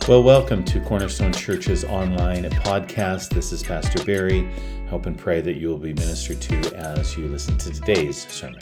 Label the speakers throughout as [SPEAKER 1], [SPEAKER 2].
[SPEAKER 1] Well, welcome to Cornerstone Church's online podcast. This is Pastor Barry. Hope and pray that you will be ministered to as you listen to today's sermon.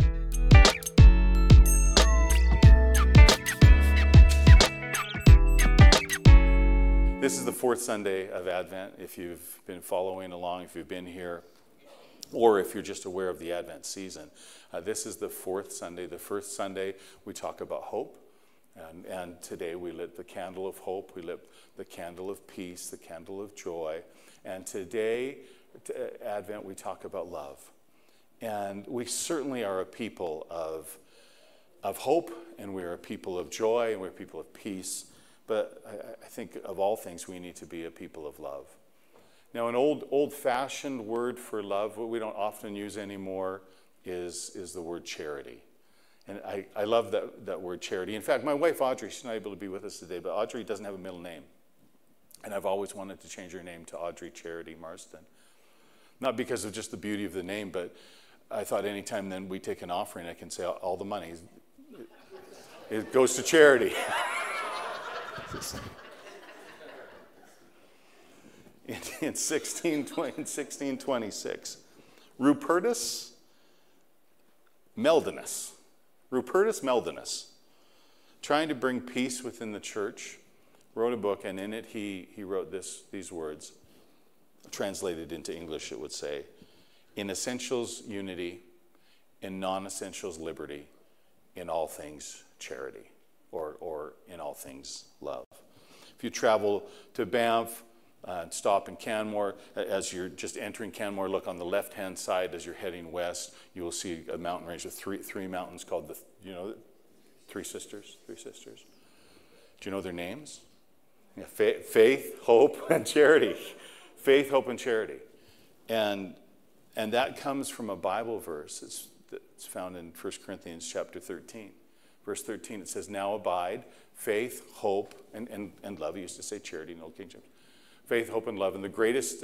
[SPEAKER 1] This is the fourth Sunday of Advent. If you've been following along, if you've been here, or if you're just aware of the Advent season, this is the fourth Sunday. The first Sunday, we talk about hope. And today we lit the candle of hope, we lit the candle of peace, the candle of joy. And today, Advent, we talk about love. And we certainly are a people of hope, and we're a people of joy, and we're a people of peace. But I think of all things, we need to be a people of love. Now, an old-fashioned word for love, what we don't often use anymore, is the word charity. And I love that word charity. In fact, my wife Audrey, she's not able to be with us today, but Audrey doesn't have a middle name. And I've always wanted to change her name to Audrey Charity Marston. Not because of just the beauty of the name, but I thought anytime then we take an offering, I can say all the money, it goes to charity. In 1626, Rupertus Meldinus, trying to bring peace within the church, wrote a book, and in it he wrote these words, translated into English it would say, in essentials unity, in non-essentials liberty, in all things charity, or in all things love. If you travel to Banff, stop in Canmore. As you're just entering Canmore, look on the left-hand side as you're heading west. You will see a mountain range of three mountains called Three Sisters. Do you know their names? Yeah, faith, hope, and charity. Faith, hope, and charity. And that comes from a Bible verse. It's found in 1 Corinthians chapter 13. Verse 13, it says, now abide, faith, hope, and love. He used to say charity in Old King James. Faith, hope, and love. And the greatest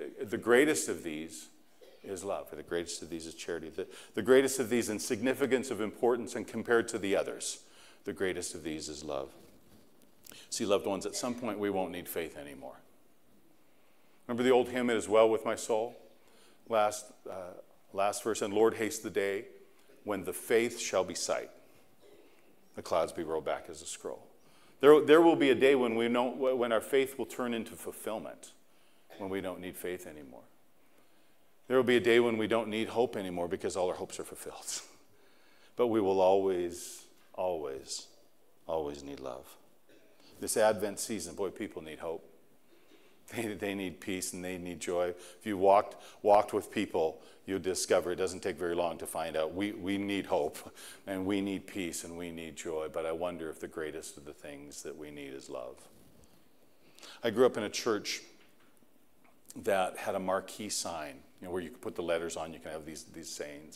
[SPEAKER 1] of these is love. The greatest of these is charity. The greatest of these in significance of importance and compared to the others, the greatest of these is love. See, loved ones, at some point we won't need faith anymore. Remember the old hymn, It Is Well With My Soul? Last verse, and Lord, haste the day when the faith shall be sight, the clouds be rolled back as a scroll. There will be a day when our faith will turn into fulfillment, when we don't need faith anymore. There will be a day when we don't need hope anymore because all our hopes are fulfilled. But we will always, always, always need love. This Advent season, boy, people need hope. They need peace and they need joy. If you walked with people, you'll discover it doesn't take very long to find out we need hope and we need peace and we need joy. But I wonder if the greatest of the things that we need is love. I grew up in a church that had a marquee sign, where you could put the letters on. You can have these sayings.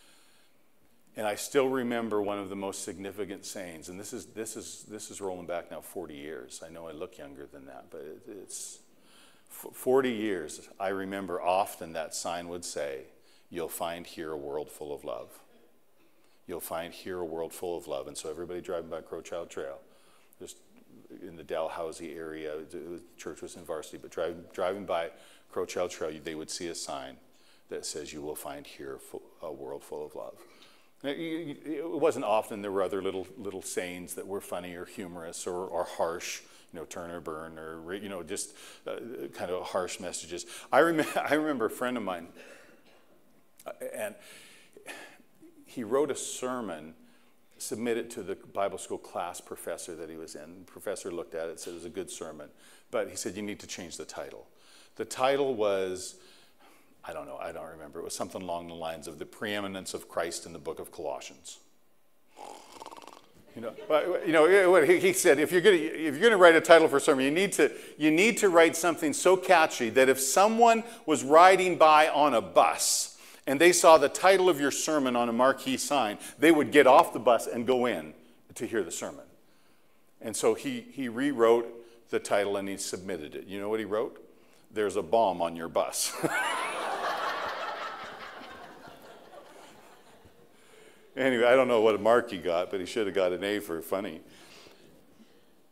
[SPEAKER 1] And I still remember one of the most significant sayings. And this is rolling back now 40 years. I know I look younger than that, but it's 40 years. I remember often that sign would say, you'll find here a world full of love. You'll find here a world full of love. And so everybody driving by Crowchild Trail, just in the Dalhousie area, the church was in Varsity, but driving by Crowchild Trail, they would see a sign that says, you will find here a world full of love. It wasn't often. There were other little sayings that were funny or humorous or harsh, turn or burn, or just kind of harsh messages. I remember a friend of mine, and he wrote a sermon, submitted to the Bible school class professor that he was in. The professor looked at it, said it was a good sermon, but he said you need to change the title. The title was, I don't remember. It was something along the lines of the preeminence of Christ in the book of Colossians. He said, if you're going to write a title for a sermon, you need to write something so catchy that if someone was riding by on a bus and they saw the title of your sermon on a marquee sign, they would get off the bus and go in to hear the sermon. And so he rewrote the title and he submitted it. You know what he wrote? There's a bomb on your bus. Anyway, I don't know what mark he got, but he should have got an A for funny.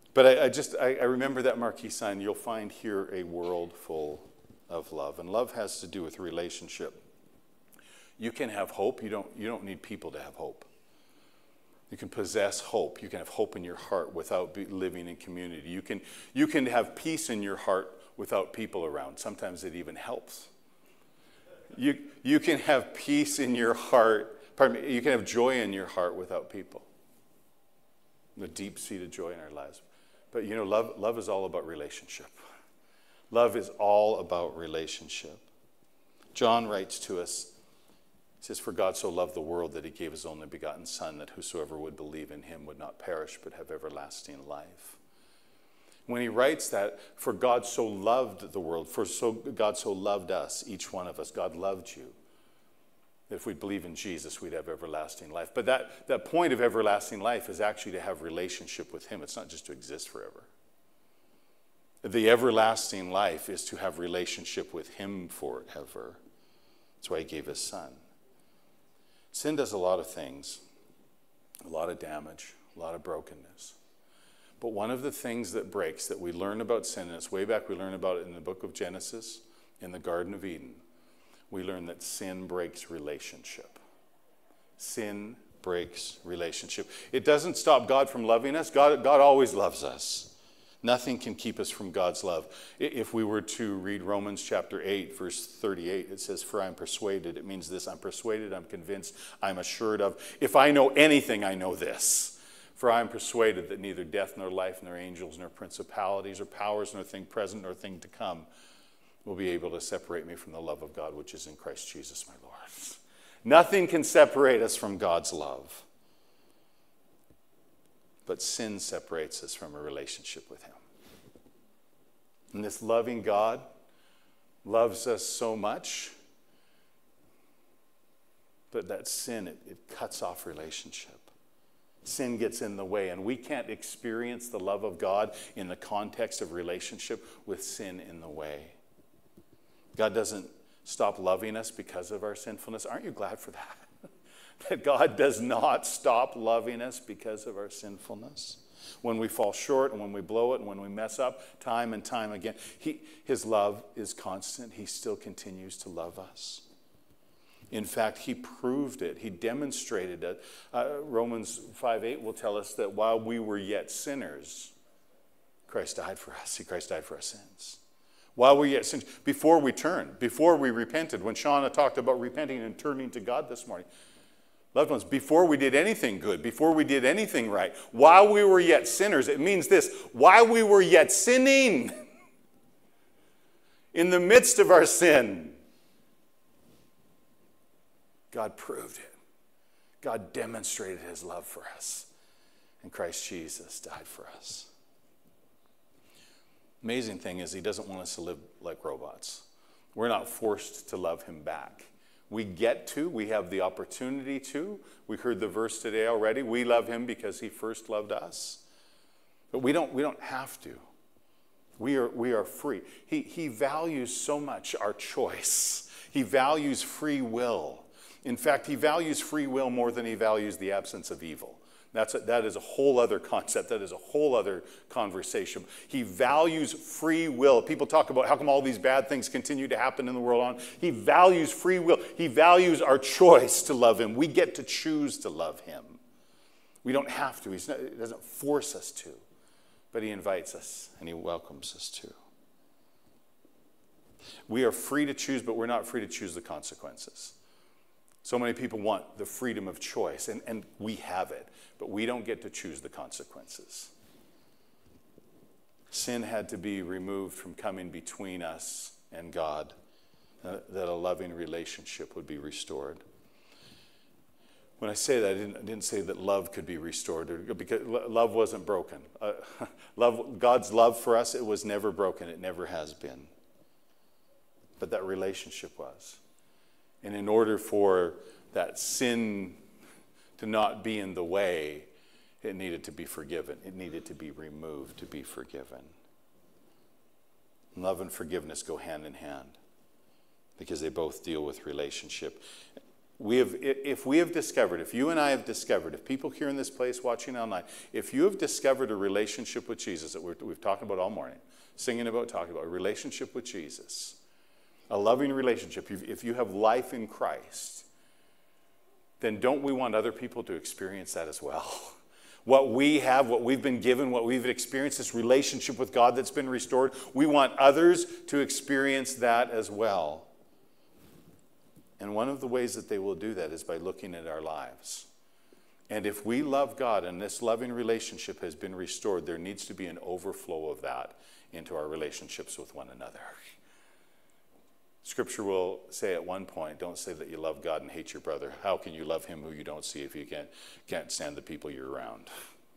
[SPEAKER 1] But I remember that marquee sign. You'll find here a world full of love. And love has to do with relationship. You can have hope. You don't need people to have hope. You can possess hope. You can have hope in your heart without living in community. You can have peace in your heart without people around. Sometimes it even helps. You can have peace in your heart. Pardon me, you can have joy in your heart without people. The deep-seated joy in our lives. But love is all about relationship. Love is all about relationship. John writes to us, he says, "For God so loved the world that he gave his only begotten Son, that whosoever would believe in him would not perish but have everlasting life." When he writes that, for God so loved the world, God so loved us, each one of us, God loved you. That if we believe in Jesus, we'd have everlasting life. But that point of everlasting life is actually to have relationship with him. It's not just to exist forever. The everlasting life is to have relationship with him forever. That's why he gave his Son. Sin does a lot of things, a lot of damage, a lot of brokenness. But one of the things that breaks, that we learn about sin, and it's way back, we learn about it in the book of Genesis, in the Garden of Eden. We learn that sin breaks relationship. Sin breaks relationship. It doesn't stop God from loving us. God always loves us. Nothing can keep us from God's love. If we were to read Romans chapter 8, verse 38, it says, "For I am persuaded." It means this: I'm persuaded, I'm convinced, I'm assured of. If I know anything, I know this. "For I am persuaded that neither death nor life, nor angels, nor principalities, or powers, nor thing present, nor thing to come will be able to separate me from the love of God, which is in Christ Jesus my Lord." Nothing can separate us from God's love. But sin separates us from a relationship with him. And this loving God loves us so much, but that sin, it cuts off relationship. Sin gets in the way, and we can't experience the love of God in the context of relationship with sin in the way. God doesn't stop loving us because of our sinfulness. Aren't you glad for that? That God does not stop loving us because of our sinfulness. When we fall short and when we blow it and when we mess up time and time again, his love is constant. He still continues to love us. In fact, he proved it. He demonstrated it. Romans 5:8 will tell us that while we were yet sinners, Christ died for us. Christ died for our sins. While we yet sinners, before we turned, before we repented, when Shauna talked about repenting and turning to God this morning, loved ones, before we did anything good, before we did anything right, while we were yet sinners, it means this: while we were yet sinning, in the midst of our sin, God proved it. God demonstrated his love for us. And Christ Jesus died for us. Amazing thing is, he doesn't want us to live like robots. We're not forced to love him back. We get to, we have the opportunity to. We heard the verse today already. We love him because he first loved us. But we don't have to. We are free. He values so much our choice. He values free will. In fact, he values free will more than he values the absence of evil. That is a whole other concept. That is a whole other conversation. He values free will. People talk about how come all these bad things continue to happen in the world. He values free will. He values our choice to love him. We get to choose to love him. We don't have to. He doesn't force us to. But he invites us and he welcomes us to. We are free to choose, but we're not free to choose the consequences. So many people want the freedom of choice, and we have it, but we don't get to choose the consequences. Sin had to be removed from coming between us and God, that a loving relationship would be restored. When I say that, I didn't say that love could be restored, because love wasn't broken. God's love for us, it was never broken. It never has been. But that relationship was. And in order for that sin to not be in the way, it needed to be forgiven. It needed to be removed to be forgiven. Love and forgiveness go hand in hand because they both deal with relationship. if we have discovered, if you and I have discovered, if people here in this place watching online, if you have discovered a relationship with Jesus that we've talked about all morning, singing about, talking about, a relationship with Jesus, a loving relationship, if you have life in Christ, then don't we want other people to experience that as well? What we have, what we've been given, what we've experienced, this relationship with God that's been restored, we want others to experience that as well. And one of the ways that they will do that is by looking at our lives. And if we love God and this loving relationship has been restored, there needs to be an overflow of that into our relationships with one another. Scripture will say at one point, don't say that you love God and hate your brother. How can you love him who you don't see if you can't stand the people you're around?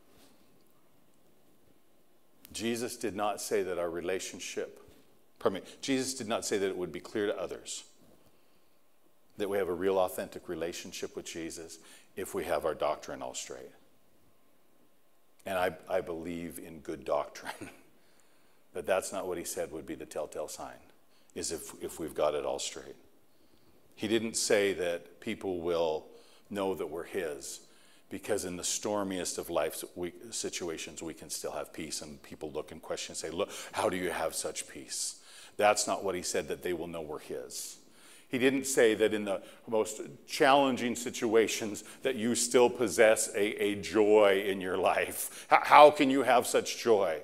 [SPEAKER 1] Jesus did not say that our relationship, Jesus did not say that it would be clear to others that we have a real authentic relationship with Jesus if we have our doctrine all straight. And I believe in good doctrine. But that's not what he said would be the telltale sign, is if we've got it all straight. He didn't say that people will know that we're his, because in the stormiest of life situations we can still have peace, and people look and question and say, look, how do you have such peace? That's not what he said, that they will know we're his. He didn't say that in the most challenging situations that you still possess a joy in your life. How can you have such joy?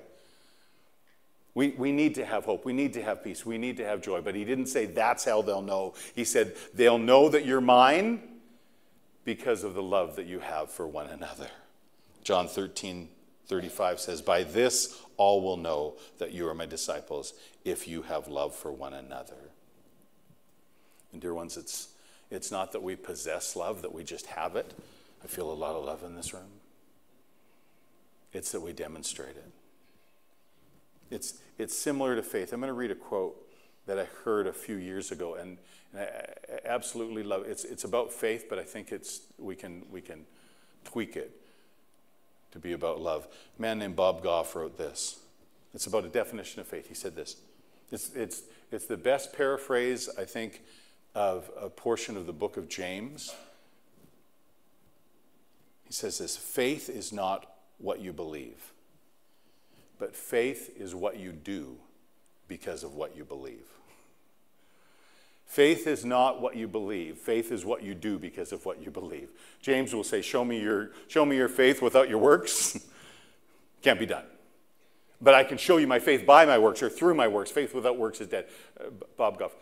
[SPEAKER 1] We need to have hope. We need to have peace. We need to have joy. But he didn't say that's how they'll know. He said they'll know that you're mine because of the love that you have for one another. John 13:35 says, by this all will know that you are my disciples if you have love for one another. And dear ones, it's not that we possess love, that we just have it. I feel a lot of love in this room. It's that we demonstrate it. It's similar to faith. I'm going to read a quote that I heard a few years ago, and I absolutely love it. It's about faith, but I think we can tweak it to be about love. A man named Bob Goff wrote this. It's about a definition of faith. He said this. It's the best paraphrase, I think, of a portion of the book of James. He says this: faith is not what you believe, but faith is what you do because of what you believe. Faith is not what you believe. Faith is what you do because of what you believe. James will say, show me your faith without your works. Can't be done. But I can show you my faith by my works or through my works. Faith without works is dead. Bob Goff.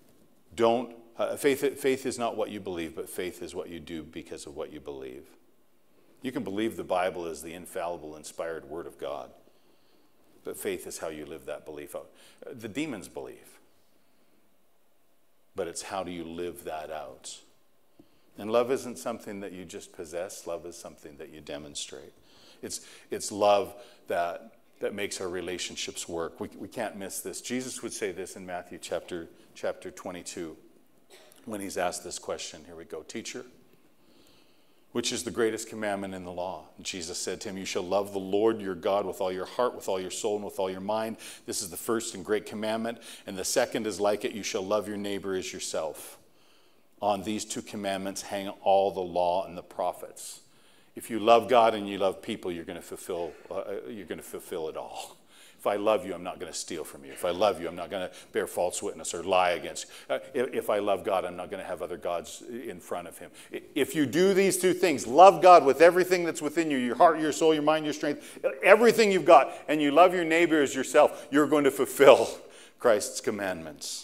[SPEAKER 1] Faith is not what you believe, but faith is what you do because of what you believe. You can believe the Bible is the infallible, inspired word of God, but faith is how you live that belief out. The demons believe, but it's how do you live that out. And love isn't something that you just possess. Love is something that you demonstrate. It's love that makes our relationships work. We can't miss this. Jesus would say this in Matthew chapter 22 when he's asked this question. Here we go. Teacher, which is the greatest commandment in the law? And Jesus said to him, you shall love the Lord your God with all your heart, with all your soul, and with all your mind. This is the first and great commandment. And the second is like it. You shall love your neighbor as yourself. On these two commandments hang all the law and the prophets. If you love God and you love people, you're going to fulfill it all. If I love you, I'm not going to steal from you. If I love you, I'm not going to bear false witness or lie against you. If I love God, I'm not going to have other gods in front of him. If you do these two things, love God with everything that's within you, your heart, your soul, your mind, your strength, everything you've got, and you love your neighbor as yourself, you're going to fulfill Christ's commandments.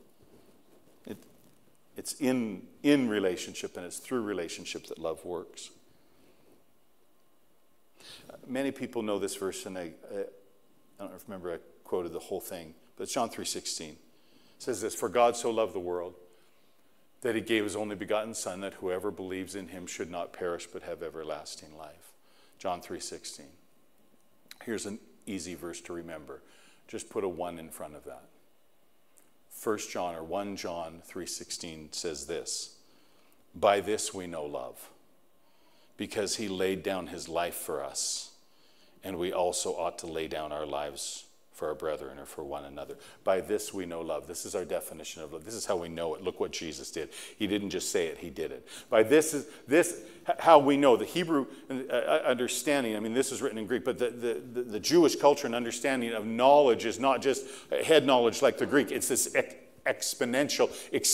[SPEAKER 1] It's in relationship, and it's through relationship that love works. Many people know this verse, and I don't remember I quoted the whole thing, but it's John 3:16. It says this: for God so loved the world that he gave his only begotten Son, that whoever believes in him should not perish but have everlasting life. John 3:16. Here's an easy verse to remember. Just put a 1 in front of that. 1 John 3:16 says this: by this we know love, because he laid down his life for us, and we also ought to lay down our lives for our brethren or for one another. By this we know love. This is our definition of love. This is how we know it. Look what Jesus did. He didn't just say it, he did it. By this how we know. The Hebrew understanding, I mean, this is written in Greek, but the Jewish culture and understanding of knowledge is not just head knowledge like the Greek. It's this exponential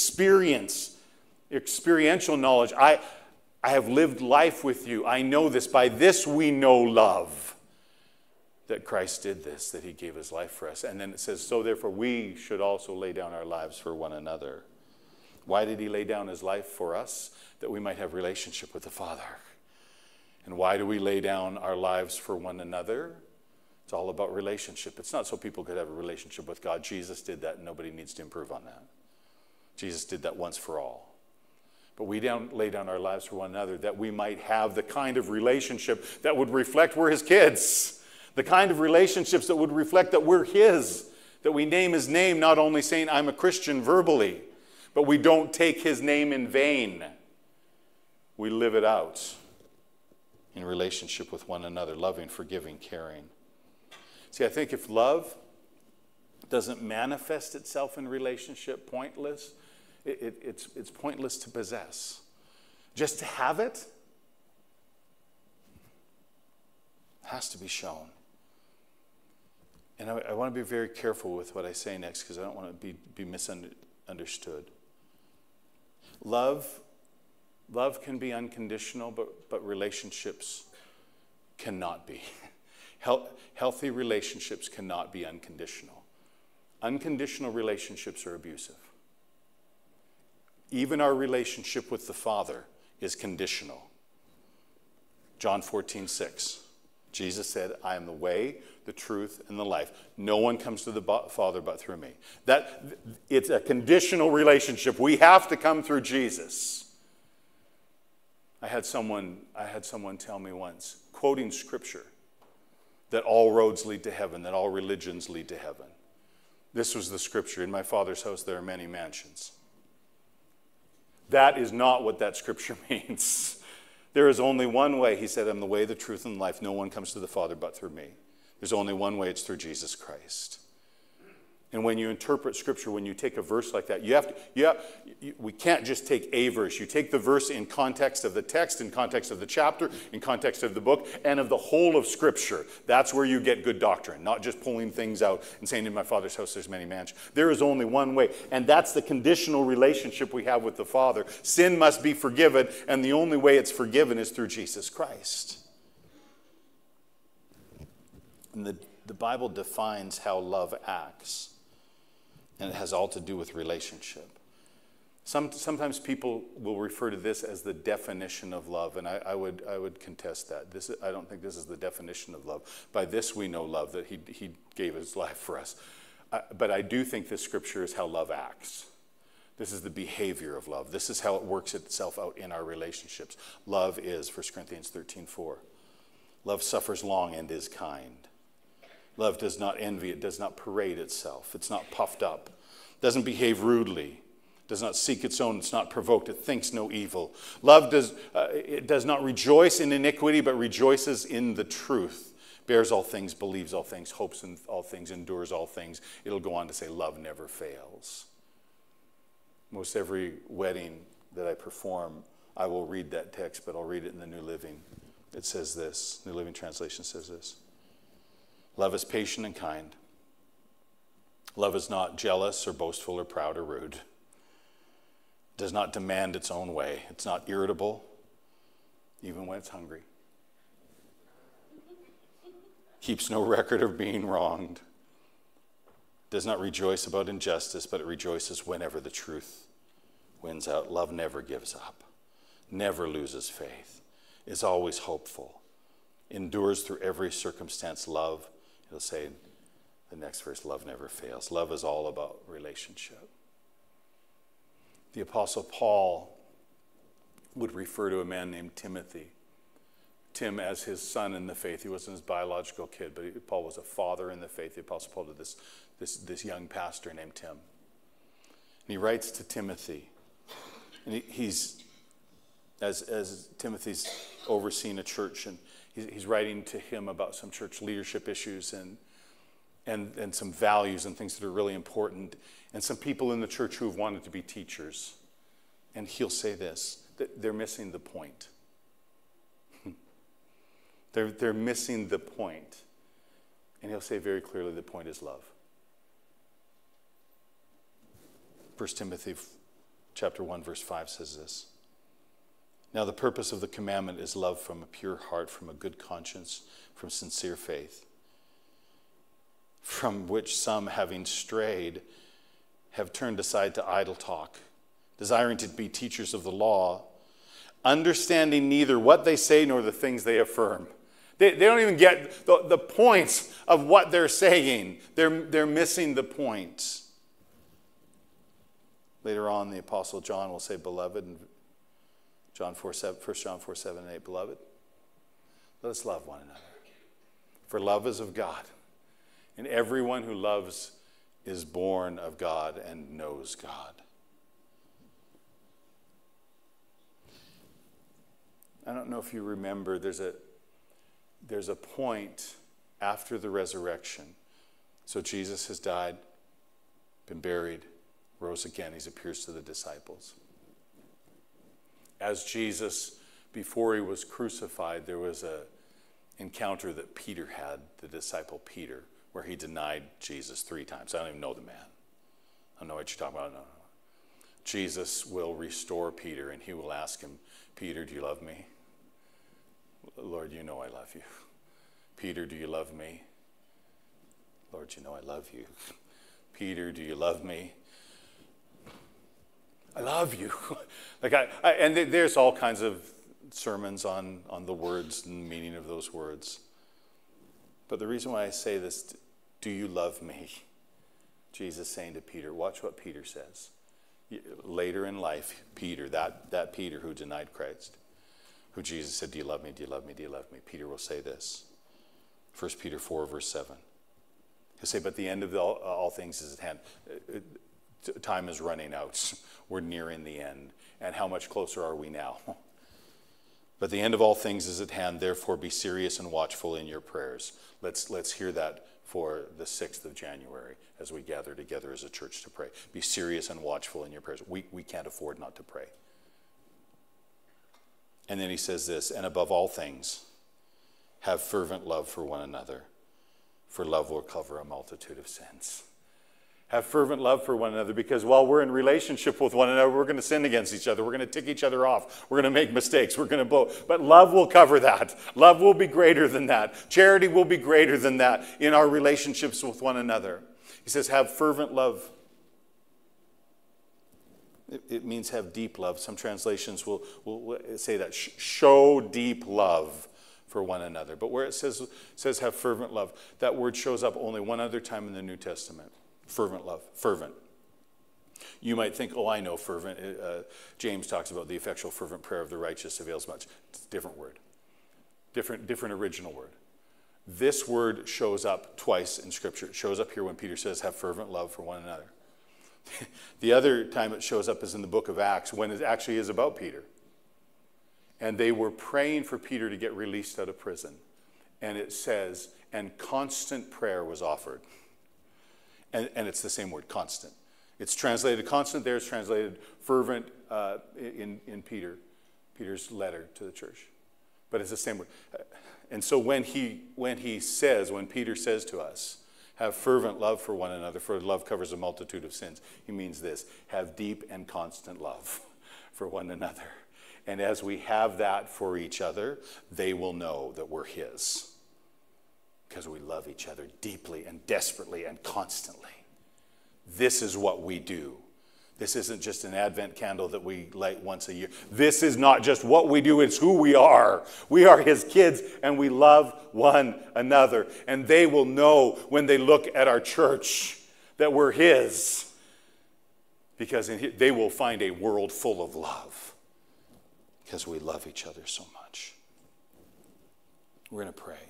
[SPEAKER 1] experiential knowledge. I have lived life with you. I know this. By this we know love. That Christ did this, that he gave his life for us. And then it says, so therefore we should also lay down our lives for one another. Why did he lay down his life for us? That we might have relationship with the Father. And why do we lay down our lives for one another? It's all about relationship. It's not so people could have a relationship with God. Jesus did that, and nobody needs to improve on that. Jesus did that once for all. But we lay down our lives for one another that we might have the kind of relationship that would reflect we're his kids. The kind of relationships that would reflect that we're his, that we name his name, not only saying I'm a Christian verbally, but we don't take his name in vain. We live it out in relationship with one another, loving, forgiving, caring. See, I think if love doesn't manifest itself in relationship, it's pointless to possess. Just to have it has to be shown. And I want to be very careful with what I say next because I don't want to be misunderstood. Love can be unconditional, but relationships cannot be. Healthy relationships cannot be unconditional. Unconditional relationships are abusive. Even our relationship with the Father is conditional. John 14:6. Jesus said, I am the way, the truth, and the life. No one comes to the Father but through me. It's a conditional relationship. We have to come through Jesus. I had someone tell me once, quoting Scripture, that all roads lead to heaven, that all religions lead to heaven. This was the Scripture. In my Father's house there are many mansions. That is not what that Scripture means. There is only one way. He said, I'm the way, the truth, and the life. No one comes to the Father but through me. There's only one way. It's through Jesus Christ. And when you interpret Scripture, when you take a verse like that, we can't just take a verse. You take the verse in context of the text, in context of the chapter, in context of the book, and of the whole of Scripture. That's where you get good doctrine, not just pulling things out and saying, in my Father's house there's many mansions. There is only one way, and that's the conditional relationship we have with the Father. Sin must be forgiven, and the only way it's forgiven is through Jesus Christ. And the Bible defines how love acts. And it has all to do with relationship. Sometimes people will refer to this as the definition of love, and I would contest that. I don't think this is the definition of love. By this we know love, that he gave his life for us. But I do think this Scripture is how love acts. This is the behavior of love. This is how it works itself out in our relationships. Love is, 1 Corinthians 13:4. Love suffers long and is kind. Love does not envy, it does not parade itself, it's not puffed up, doesn't behave rudely, does not seek its own, it's not provoked, it thinks no evil. Love does not rejoice in iniquity, but rejoices in the truth, bears all things, believes all things, hopes in all things, endures all things. It'll go on to say love never fails. Most every wedding that I perform, I will read that text, but I'll read it in the New Living. It says this, New Living Translation says this. Love is patient and kind. Love is not jealous or boastful or proud or rude. It does not demand its own way. It's not irritable, even when it's hungry. Keeps no record of being wronged. Does not rejoice about injustice, but it rejoices whenever the truth wins out. Love never gives up, never loses faith, is always hopeful, endures through every circumstance. Love, it'll say the next verse, love never fails. Love is all about relationship. The Apostle Paul would refer to a man named Timothy. Tim as his son in the faith. He wasn't his biological kid, but Paul was a father in the faith. The Apostle Paul to this young pastor named Tim. And he writes to Timothy. And he's, as Timothy's overseeing a church, and he's writing to him about some church leadership issues. and some values and things that are really important, and some people in the church who have wanted to be teachers. And he'll say this, that they're missing the point. They're missing the point. And he'll say very clearly the point is love. 1 Timothy chapter 1 verse 5 says this. Now the purpose of the commandment is love from a pure heart, from a good conscience, from sincere faith, from which some, having strayed, have turned aside to idle talk, desiring to be teachers of the law, understanding neither what they say nor the things they affirm. They don't even get the points of what they're saying. They're missing the point. Later on, the Apostle John will say, beloved, in 1 John 4, 7, and 8, beloved, let us love one another. For love is of God, and everyone who loves is born of God and knows God. I don't know if you remember, there's a point after the resurrection. So Jesus has died, been buried, rose again. He appears to the disciples. As Jesus, before he was crucified, there was an encounter that Peter had, the disciple Peter, where he denied Jesus 3 times. I don't even know the man. I don't know what you're talking about. No. Jesus will restore Peter, and he will ask him, Peter, do you love me? Lord, you know I love you. Peter, do you love me? Lord, you know I love you. Peter, do you love me? I love you. And there's all kinds of sermons on the words and the meaning of those words. But the reason why I say this, do you love me? Jesus saying to Peter, watch what Peter says. Later in life, Peter, that Peter who denied Christ, who Jesus said, do you love me, do you love me, do you love me? Peter will say this, 1 Peter 4, verse 7. He'll say, but the end of all things is at hand. Time is running out. We're nearing the end. And how much closer are we now? But the end of all things is at hand. Therefore, be serious and watchful in your prayers. Let's hear that for the 6th of January as we gather together as a church to pray. Be serious and watchful in your prayers. We can't afford not to pray. And then he says this, and above all things, have fervent love for one another, for love will cover a multitude of sins. Have fervent love for one another, because while we're in relationship with one another, we're going to sin against each other. We're going to tick each other off. We're going to make mistakes. We're going to both. But love will cover that. Love will be greater than that. Charity will be greater than that in our relationships with one another. He says, have fervent love. It means have deep love. Some translations will say that. Show deep love for one another. But where it says have fervent love, that word shows up only one other time in the New Testament. Fervent love. Fervent. You might think, oh, I know fervent. James talks about the effectual fervent prayer of the righteous avails much. It's a different word. Different original word. This word shows up twice in Scripture. It shows up here when Peter says, have fervent love for one another. The other time it shows up is in the book of Acts, when it actually is about Peter. And they were praying for Peter to get released out of prison. And it says, and constant prayer was offered. And it's the same word, constant. It's translated constant there. It's translated fervent in Peter's letter to the church. But it's the same word. And so when Peter says to us, have fervent love for one another, for love covers a multitude of sins, he means this, have deep and constant love for one another. And as we have that for each other, they will know that we're his. Because we love each other deeply and desperately and constantly. This is what we do. This isn't just an Advent candle that we light once a year. This is not just what we do, it's who we are. We are his kids and we love one another. And they will know when they look at our church that we're his. Because they will find a world full of love. Because we love each other so much. We're going to pray.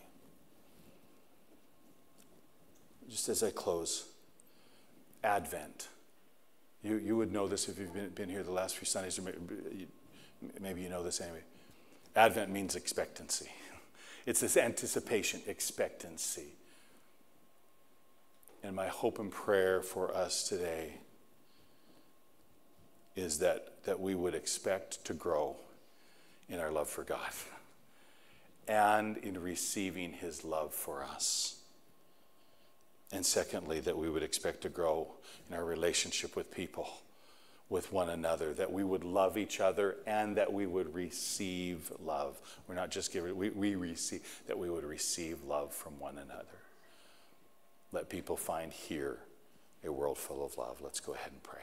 [SPEAKER 1] Just as I close, Advent. You would know this if you've been here the last few Sundays, or maybe you know this anyway. Advent means expectancy. It's this anticipation, expectancy. And my hope and prayer for us today is that we would expect to grow in our love for God and in receiving his love for us. And secondly, that we would expect to grow in our relationship with people, with one another, that we would love each other and that we would receive love. We're not just giving, we receive, that we would receive love from one another. Let people find here a world full of love. Let's go ahead and pray.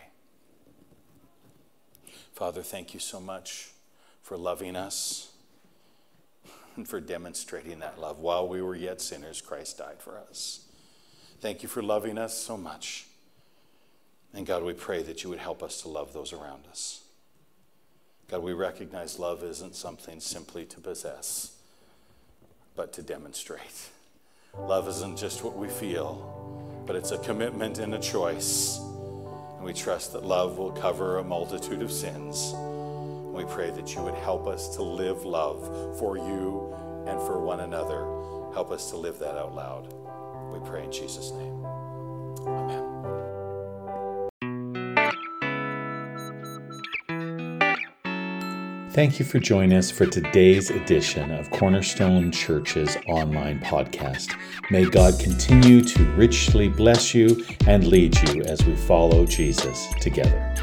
[SPEAKER 1] Father, thank you so much for loving us and for demonstrating that love. While we were yet sinners, Christ died for us. Thank you for loving us so much. And God, we pray that you would help us to love those around us. God, we recognize love isn't something simply to possess, but to demonstrate. Love isn't just what we feel, but it's a commitment and a choice. And we trust that love will cover a multitude of sins. And we pray that you would help us to live love for you and for one another. Help us to live that out loud. We pray in Jesus' name. Amen.
[SPEAKER 2] Thank you for joining us for today's edition of Cornerstone Church's online podcast. May God continue to richly bless you and lead you as we follow Jesus together.